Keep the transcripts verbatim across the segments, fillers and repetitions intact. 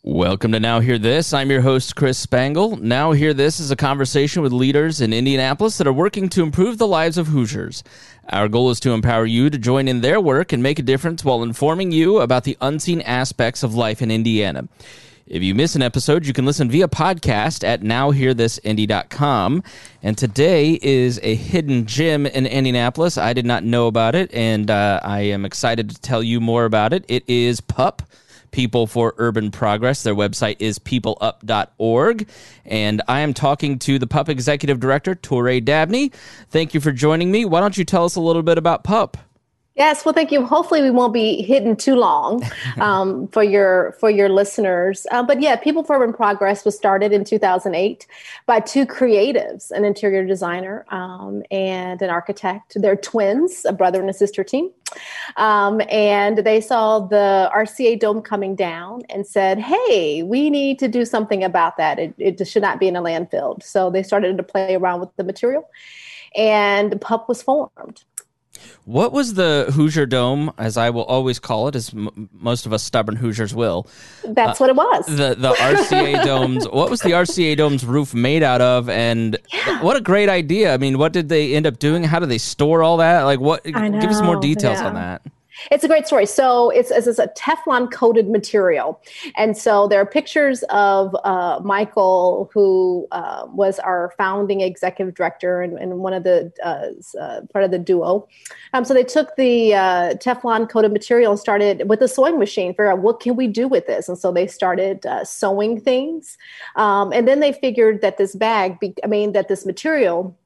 Welcome to Now Hear This. I'm your host, Chris Spangle. Now Hear This is a conversation with leaders in Indianapolis that are working to improve the lives of Hoosiers. Our goal is to empower you to join in their work and make a difference while informing you about the unseen aspects of life in Indiana. If you miss an episode, you can listen via podcast at now hear this indy dot com. And today is a hidden gem in Indianapolis. I did not know about it, and uh, I am excited to tell you more about it. It is PUP, People for Urban Progress. Their website is people up dot org. And I am talking to the PUP Executive Director, Touré Dabney. Thank you for joining me. Why don't you tell us a little bit about PUP? Yes, well, thank you. Hopefully, we won't be hidden too long um, for your for your listeners. Uh, but yeah, People for Urban Progress was started in two thousand eight by two creatives, an interior designer um, and an architect. They're twins, a brother and a sister team. Um, and they saw the R C A Dome coming down and said, hey, we need to do something about that. It, it should not be in a landfill. So they started to play around with the material, and PUP was formed. What was the Hoosier Dome, as I will always call it, as m- most of us stubborn Hoosiers will? That's uh, what it was. The the R C A Dome's, what was the R C A Dome's roof made out of? And Yeah. what a great idea. I mean, what did they end up doing? How do they store all that? Like, what? I Give us more know, details yeah. on that. It's a great story. So it's, it's, it's a Teflon coated material. And so there are pictures of uh, Michael, who uh, was our founding executive director and, and one of the uh, uh, part of the duo. Um, so they took the uh, Teflon coated material and started with a sewing machine, figure out what can we do with this? And so they started uh, sewing things. Um, and then they figured that this bag, be, I mean, that this material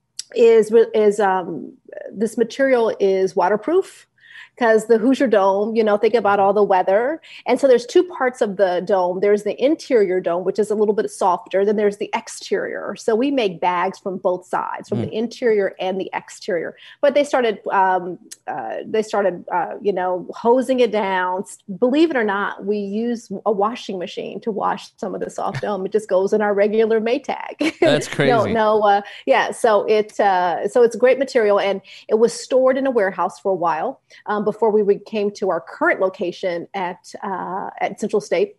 is, is um, this material is waterproof. Because the Hoosier Dome, you know, think about all the weather. And so there's two parts of the dome. There's the interior dome, which is a little bit softer. Then there's the exterior. So we make bags from both sides, from mm. the interior and the exterior. But they started, um, uh, they started, uh, you know, hosing it down. Believe it or not, we use a washing machine to wash some of the soft dome. It just goes in our regular Maytag. That's crazy. no, no, uh, yeah. So it, uh, so it's a great material, and it was stored in a warehouse for a while. Um, before we came to our current location at uh, at Central State.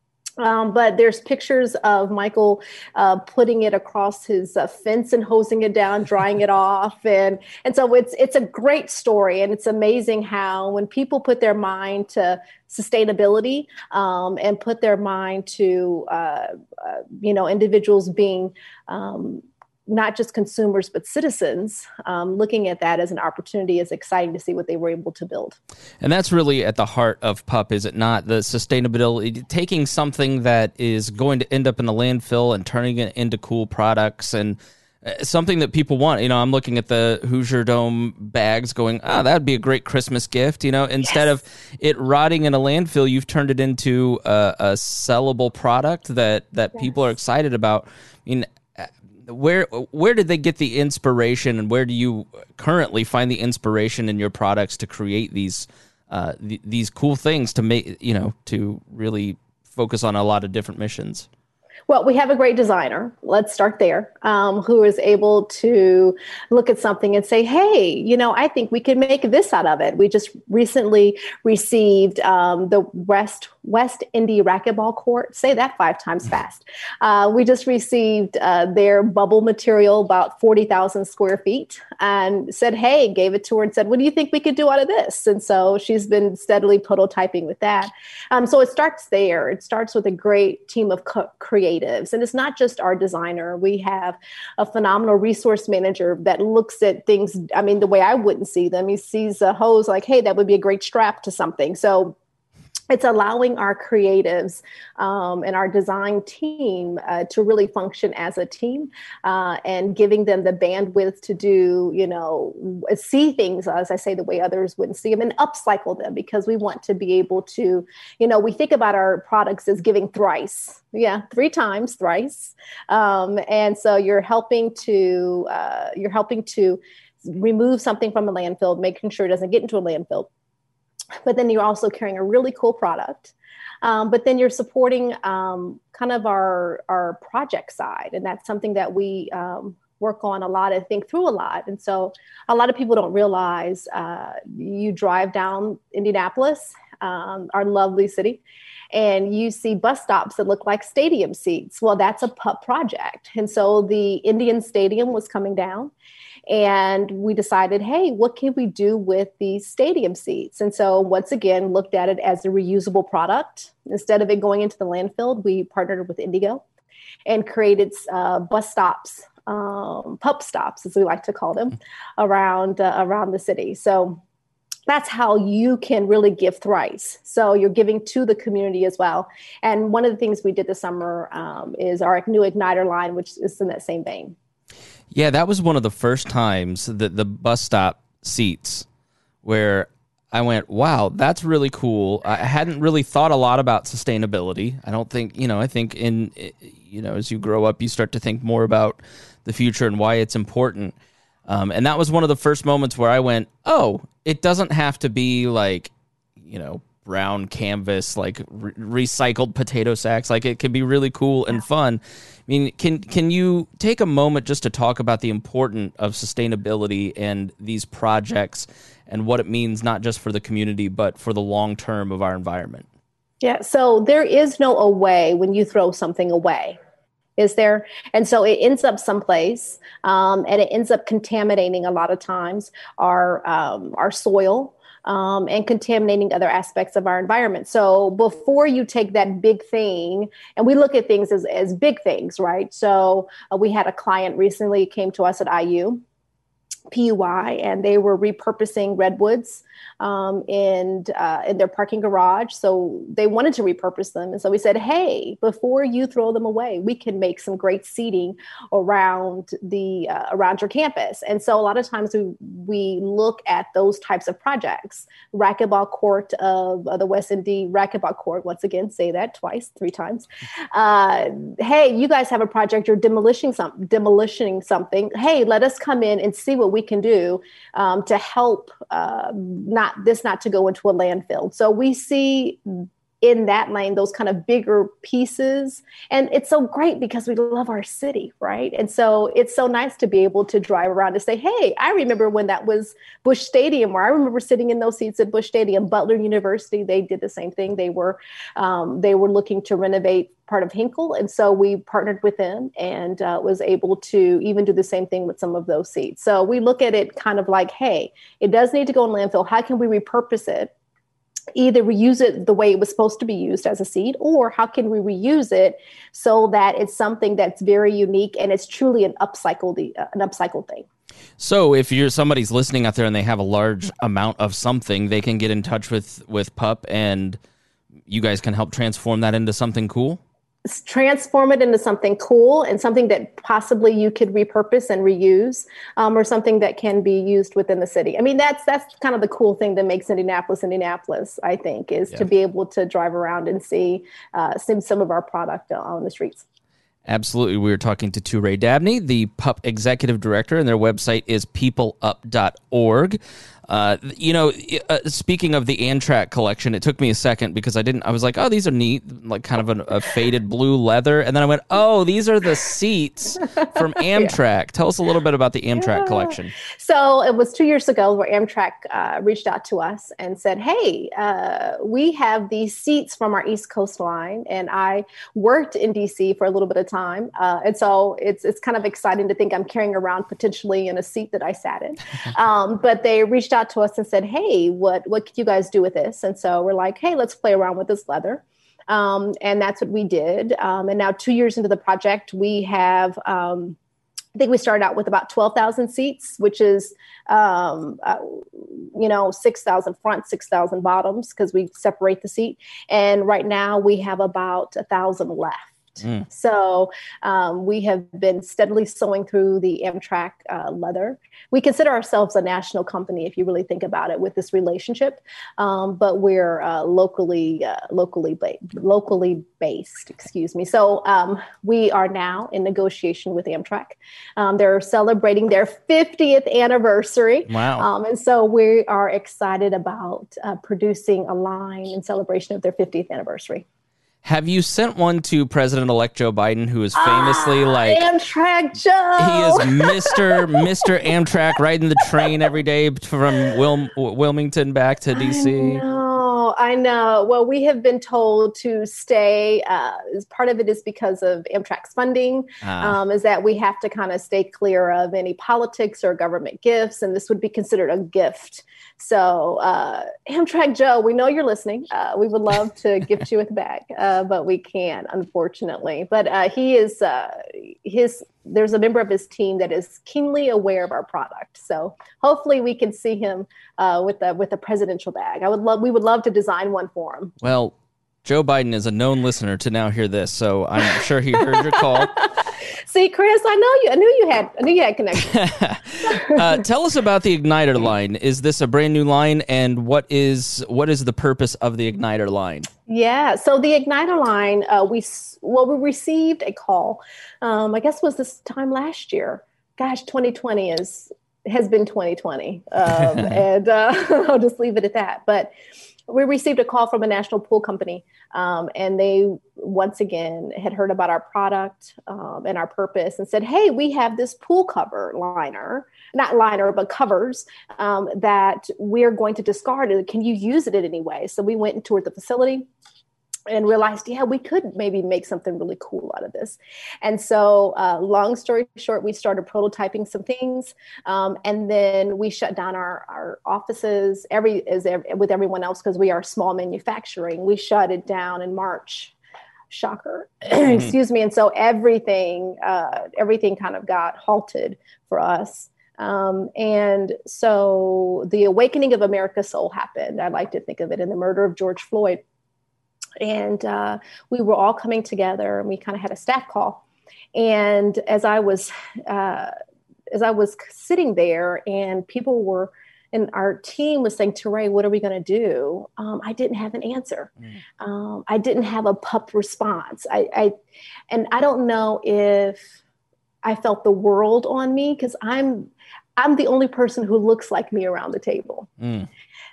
Um, but there's pictures of Michael uh, putting it across his uh, fence and hosing it down, drying it off. And, and so it's it's a great story. And it's amazing how when people put their mind to sustainability um, and put their mind to, uh, uh, you know, individuals being um, not just consumers, but citizens, um, looking at that as an opportunity is exciting to see what they were able to build. And that's really at the heart of PUP, is it not? The sustainability, taking something that is going to end up in the landfill and turning it into cool products, and something that people want. You know, I'm looking at the Hoosier Dome bags going, ah, oh, that'd be a great Christmas gift. You know, instead yes. of it rotting in a landfill, you've turned it into a, a sellable product that, that yes. people are excited about. I mean, Where where did they get the inspiration, and where do you currently find the inspiration in your products to create these uh, th- these cool things to make, you know, to really focus on a lot of different missions? Well, we have a great designer. Let's start there, um, who is able to look at something and say, hey, you know, I think we can make this out of it. We just recently received um, the West West Indy Racquetball Court. Say that five times fast. Uh, we just received uh, their bubble material, about forty thousand square feet, and said, hey, gave it to her and said, what do you think we could do out of this? And so she's been steadily prototyping with that. Um, so it starts there. It starts with a great team of co- creators. And it's not just our designer. We have a phenomenal resource manager that looks at things, I mean, the way I wouldn't see them. He sees a hose like, hey, that would be a great strap to something. So it's allowing our creatives um, and our design team uh, to really function as a team uh, and giving them the bandwidth to do, you know, see things, as I say, the way others wouldn't see them, and upcycle them, because we want to be able to, you know, we think about our products as giving thrice. Yeah, three times, thrice. Um, and so you're helping to, uh, you're helping to remove something from a landfill, making sure it doesn't get into a landfill. But then you're also carrying a really cool product. Um, but then you're supporting um, kind of our, our project side. And that's something that we um, work on a lot and think through a lot. And so a lot of people don't realize uh, you drive down Indianapolis, um, our lovely city, and you see bus stops that look like stadium seats. Well, that's a PUP project. And so the Indian Stadium was coming down. And we decided, hey, what can we do with these stadium seats? And so once again, looked at it as a reusable product. Instead of it going into the landfill, we partnered with Indigo and created uh, bus stops, um, PUP stops, as we like to call them, around uh, around the city. So that's how you can really give thrice. So you're giving to the community as well. And one of the things we did this summer um, is our new Igniter line, which is in that same vein. Yeah, that was one of the first times that the bus stop seats where I went, wow, that's really cool. I hadn't really thought a lot about sustainability. I don't think, you know, I think in, you know, as you grow up, you start to think more about the future and why it's important. Um, and that was one of the first moments where I went, oh, it doesn't have to be like, you know, brown canvas, like re- recycled potato sacks. Like it can be really cool and fun. I mean, can can you take a moment just to talk about the importance of sustainability and these projects and what it means not just for the community, but for the long term of our environment? Yeah, so there is no away when you throw something away, is there? And so it ends up someplace, um, and it ends up contaminating a lot of times our um, our soil. Um, and contaminating other aspects of our environment. So before you take that big thing, and we look at things as, as big things, right? So uh, we had a client recently came to us at I U, P U I, and they were repurposing redwoods um, in, uh, in their parking garage. So they wanted to repurpose them. And so we said, hey, before you throw them away, we can make some great seating around the uh, around your campus. And so a lot of times we, we look at those types of projects. Racquetball court of uh, the West Indy Racquetball Court, once again, say that twice, three times. Uh, hey, you guys have a project, you're demolishing, some, demolishing something. Hey, let us come in and see what we can do um, to help uh, not this not to go into a landfill. So we see in that lane those kind of bigger pieces, and it's so great because we love our city, right? And so it's so nice to be able to drive around and say, hey, I remember when that was Busch Stadium, where I remember sitting in those seats at Busch Stadium. Butler University, they did the same thing. They were um, they were looking to renovate part of Hinkle, and so we partnered with them and uh, was able to even do the same thing with some of those seats. So we look at it kind of like, hey, it does need to go in landfill. How can we repurpose it? Either reuse it the way it was supposed to be used as a seed, or how can we reuse it so that it's something that's very unique and it's truly an upcycled an upcycled thing. So if you're somebody's listening out there and they have a large amount of something, they can get in touch with with PUP and you guys can help transform that into something cool? Transform it into something cool and something that possibly you could repurpose and reuse, um, or something that can be used within the city. I mean, that's that's kind of the cool thing that makes Indianapolis, Indianapolis, I think, is yeah. to be able to drive around and see, uh, see some of our product on the streets. Absolutely. We were talking to Touré Dabney, the PUP executive director, and their website is people up dot org. Uh, you know, uh, speaking of the Amtrak collection, it took me a second because I didn't, I was like, oh, these are neat, like kind of an, a faded blue leather. And then I went, oh, these are the seats from Amtrak. Yeah. Tell us a little bit about the Amtrak yeah. collection. So it was two years ago where Amtrak uh, reached out to us and said, hey, uh, we have these seats from our East Coast line. And I worked in D C for a little bit of time. Uh, and so it's, it's kind of exciting to think I'm carrying around potentially in a seat that I sat in. Um, but they reached out to us and said, hey, what, what could you guys do with this? And so we're like, hey, let's play around with this leather. Um, and that's what we did. Um, and now two years into the project, we have, um, I think we started out with about twelve thousand seats, which is, um, uh, you know, six thousand front, six thousand bottoms, because we separate the seat. And right now we have about a thousand left. Mm. So um, we have been steadily sewing through the Amtrak uh, leather. We consider ourselves a national company, if you really think about it, with this relationship. Um, but we're uh, locally, uh, locally, ba- locally based. Excuse me. So um, we are now in negotiation with Amtrak. Um, they're celebrating their fiftieth anniversary. Wow! Um, and so we are excited about uh, producing a line in celebration of their fiftieth anniversary. Have you sent one to President-elect Joe Biden, who is famously ah, like Amtrak Joe? He is Mister Mister Amtrak, riding the train every day from Wil- Wilmington back to D C. I know. I know. Well, we have been told to stay. Uh, part of it is because of Amtrak's funding, Ah. um, is that we have to kind of stay clear of any politics or government gifts, and this would be considered a gift. So, uh, Amtrak Joe, we know you're listening. Uh, we would love to gift you with a bag, uh, but we can't, unfortunately. But uh, he is uh, his. There's a member of his team that is keenly aware of our product. So hopefully we can see him uh, with a with a presidential bag. I would love. We would love to design one for him. Well, Joe Biden is a known listener to now hear this, so I'm sure he heard your call. See, Chris, I know you. I knew you had. I knew you had connections. uh, tell us about the Igniter line. Is this a brand new line, and what is what is the purpose of the Igniter line? Yeah, so the Igniter line, uh, we well, we received a call. Um, I guess it was this time last year. Gosh, twenty twenty is has been twenty twenty, um, and uh, I'll just leave it at that. But we received a call from a national pool company, um, and they once again had heard about our product um, and our purpose and said, hey, we have this pool cover liner, not liner, but covers um, that we're going to discard. Can you use it in any way? So we went and toured the facility and realized, yeah, we could maybe make something really cool out of this. And so uh, long story short, we started prototyping some things. Um, and then we shut down our, our offices every, as ev- with everyone else, because we are small manufacturing. We shut it down in March. Shocker. Mm-hmm. Excuse me. And so everything, uh, everything kind of got halted for us. Um, and so the awakening of America's soul happened. I like to think of it in the murder of George Floyd. And uh, we were all coming together, and we kind of had a staff call. And as I was, uh, as I was sitting there, and people were, and our team was saying, Teray, what are we going to do? Um, I didn't have an answer. Mm. Um, I didn't have a pup response. I, I, and I don't know if I felt the world on me, because I'm, I'm the only person who looks like me around the table. Mm.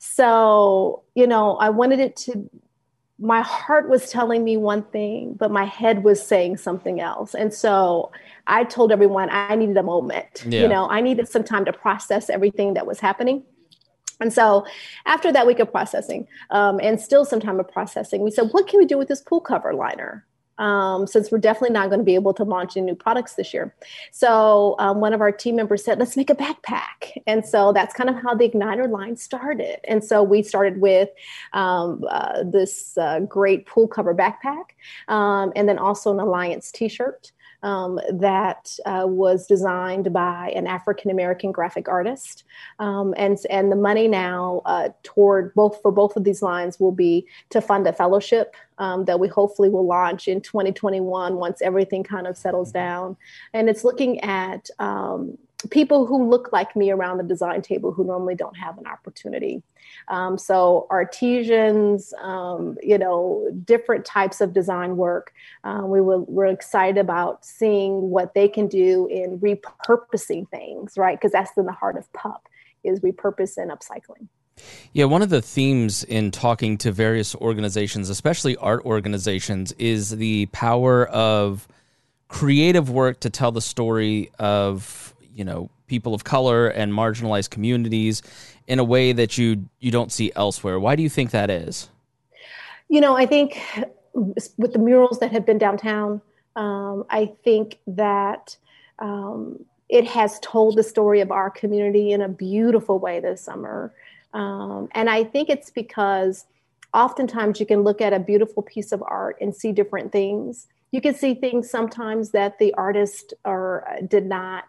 So, you know, I wanted it to. My heart was telling me one thing, but my head was saying something else. And so I told everyone I needed a moment. Yeah. You know, I needed some time to process everything that was happening. And so after that week of processing, um, and still some time of processing, we said, what can we do with this pool cover liner? Um, since we're definitely not going to be able to launch any new products this year. So um, one of our team members said, let's make a backpack. And so that's kind of how the Igniter line started. And so we started with um, uh, this uh, great pool cover backpack, um, and then also an Alliance t-shirt. Um, that uh, was designed by an African-American graphic artist. Um, and, and the money now uh, toward both for both of these lines will be to fund a fellowship um, that we hopefully will launch in twenty twenty-one once everything kind of settles down. And it's looking at um, people who look like me around the design table who normally don't have an opportunity. Um, so artisans, um, you know, different types of design work. Uh, we will, we're excited about seeing what they can do in repurposing things, right? Because that's in the heart of P U P, is repurpose and upcycling. Yeah, one of the themes in talking to various organizations, especially art organizations, is the power of creative work to tell the story of, you know, people of color and marginalized communities in a way that you you don't see elsewhere. Why do you think that is? You know, I think with the murals that have been downtown, um, I think that um, it has told the story of our community in a beautiful way this summer. Um, and I think it's because oftentimes you can look at a beautiful piece of art and see different things. You can see things sometimes that the artist or did not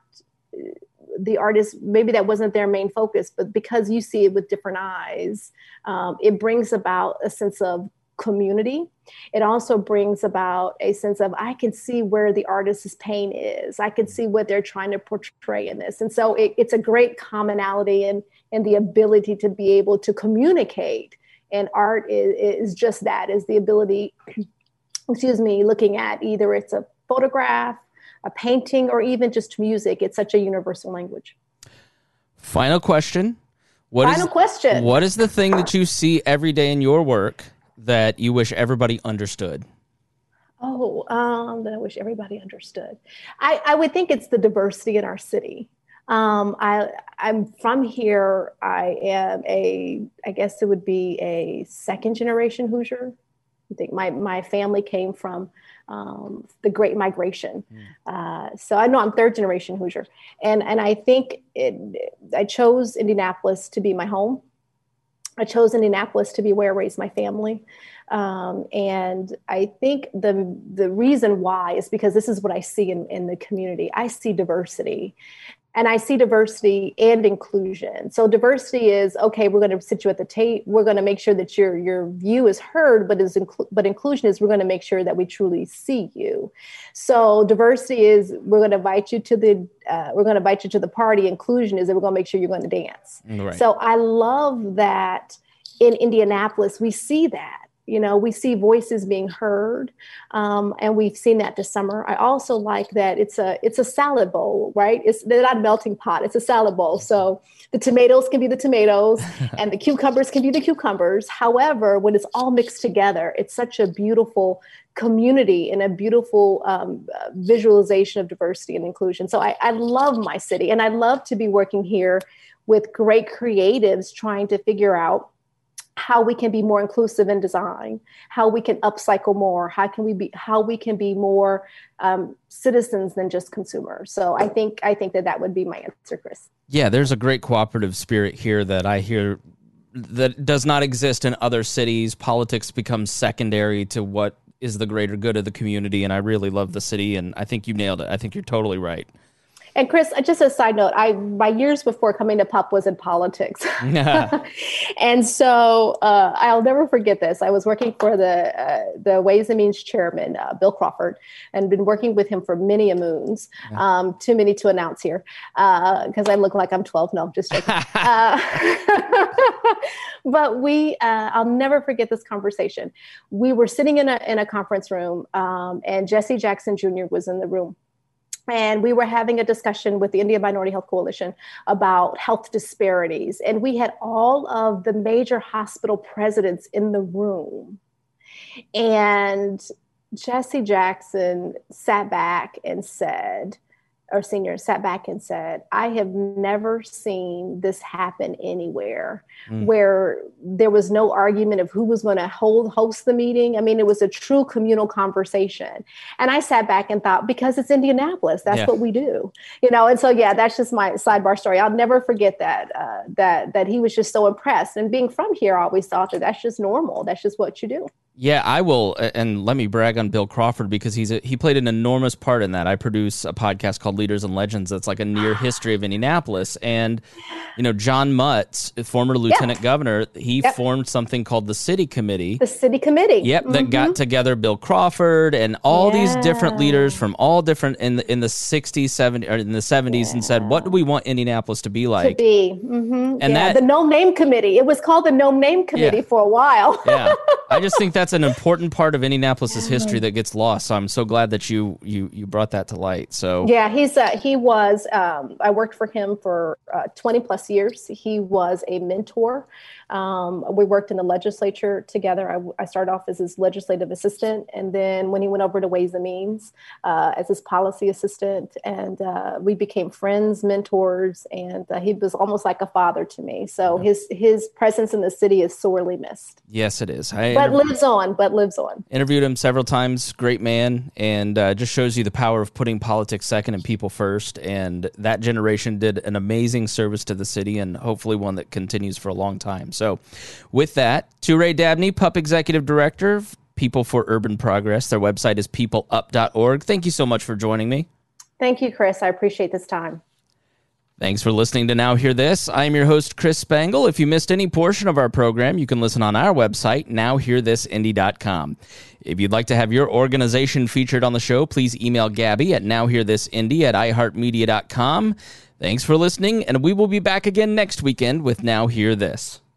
the artist, maybe that wasn't their main focus, but because you see it with different eyes, um, it brings about a sense of community. It also brings about a sense of, I can see where the artist's pain is. I can see what they're trying to portray in this. And so it, it's a great commonality in, in the ability to be able to communicate. And art is, is just that, is the ability, excuse me, looking at either it's a photograph, a painting, or even just music. It's such a universal language. Final question. What Final is, question. What is the thing that you see every day in your work that you wish everybody understood? Oh, um, that I wish everybody understood. I, I would think it's the diversity in our city. Um, I, I'm from here. I am a, I guess it would be a second generation Hoosier. I think my, my family came from um, the Great Migration. Mm. Uh, so I know I'm third generation Hoosier. And, and I think it, I chose Indianapolis to be my home. I chose Indianapolis to be where I raised my family. Um, and I think the the reason why is because this is what I see in, in the community. I see diversity. And I see diversity and inclusion. So diversity is, okay, we're going to sit you at the table. We're going to make sure that your your view is heard, but is inclu- but inclusion is we're going to make sure that we truly see you. So diversity is we're going to invite you to the uh, we're going to invite you to the party. Inclusion is that we're going to make sure you're going to dance. Right. So I love that in Indianapolis we see that. You know, we see voices being heard, um, and we've seen that this summer. I also like that it's a it's a salad bowl, right? It's they're not a melting pot. It's a salad bowl. So the tomatoes can be the tomatoes, and the cucumbers can be the cucumbers. However, when it's all mixed together, it's such a beautiful community and a beautiful um, visualization of diversity and inclusion. So I, I love my city, and I love to be working here with great creatives trying to figure out how we can be more inclusive in design, how we can upcycle more, how can we be, how we can be more um, citizens than just consumers. So I think, I think that that would be my answer, Chris. Yeah, there's a great cooperative spirit here that I hear that does not exist in other cities. Politics becomes secondary to what is the greater good of the community, and I really love the city, and I think you nailed it. I think you're totally right. And Chris, just a side note, I my years before coming to P U P was in politics. And so uh, I'll never forget this. I was working for the uh, the Ways and Means chairman, uh, Bill Crawford, and been working with him for many a moons. Yeah. Um, too many to announce here because uh, I look like I'm twelve. No, just joking. uh, but we, uh, I'll never forget this conversation. We were sitting in a in a conference room, um, and Jesse Jackson Junior was in the room. And we were having a discussion with the Indian Minority Health Coalition about health disparities. And we had all of the major hospital presidents in the room. And Jesse Jackson sat back and said, or senior sat back and said, I have never seen this happen anywhere mm. where there was no argument of who was going to hold host the meeting. I mean, it was a true communal conversation. And I sat back and thought, because it's Indianapolis, that's yeah. what we do, you know? And so, yeah, that's just my sidebar story. I'll never forget that, uh, that, that he was just so impressed. And being from here, I always thought that that's just normal. That's just what you do. Yeah, I will, and let me brag on Bill Crawford because he's a, he played an enormous part in that. I produce a podcast called Leaders and Legends that's like a near history of Indianapolis, and you know John Mutz, former lieutenant yep. governor, he yep. formed something called the City Committee. The City Committee. Yep, mm-hmm. that got together Bill Crawford and all yeah. these different leaders from all different in the in the sixties, seventies, or in the seventies, yeah. and said, "What do we want Indianapolis to be like?" To be, mm-hmm. and yeah. that the No Name Committee. It was called the No Name Committee yeah. for a while. yeah, I just think that's an important part of Indianapolis's history that gets lost. So I'm so glad that you you you brought that to light. So yeah, he's uh, he was. Um, I worked for him for uh, twenty plus years. He was a mentor. Um, we worked in the legislature together. I, I started off as his legislative assistant, and then when he went over to Ways and Means uh, as his policy assistant, and uh, we became friends, mentors, and uh, he was almost like a father to me. So yeah. his his presence in the city is sorely missed. Yes, it is. I but lives on. But lives on. Interviewed him several times. Great man, and uh, just shows you the power of putting politics second and people first. And that generation did an amazing service to the city, and hopefully one that continues for a long time. So with that, Toure Dabney, P U P Executive Director, People for Urban Progress. Their website is people up dot org. Thank you so much for joining me. Thank you, Chris. I appreciate this time. Thanks for listening to Now Hear This. I'm your host, Chris Spangle. If you missed any portion of our program, you can listen on our website, now hear this indy dot com. If you'd like to have your organization featured on the show, please email Gabby at now hear this indy at i heart media dot com. Thanks for listening, and we will be back again next weekend with Now Hear This.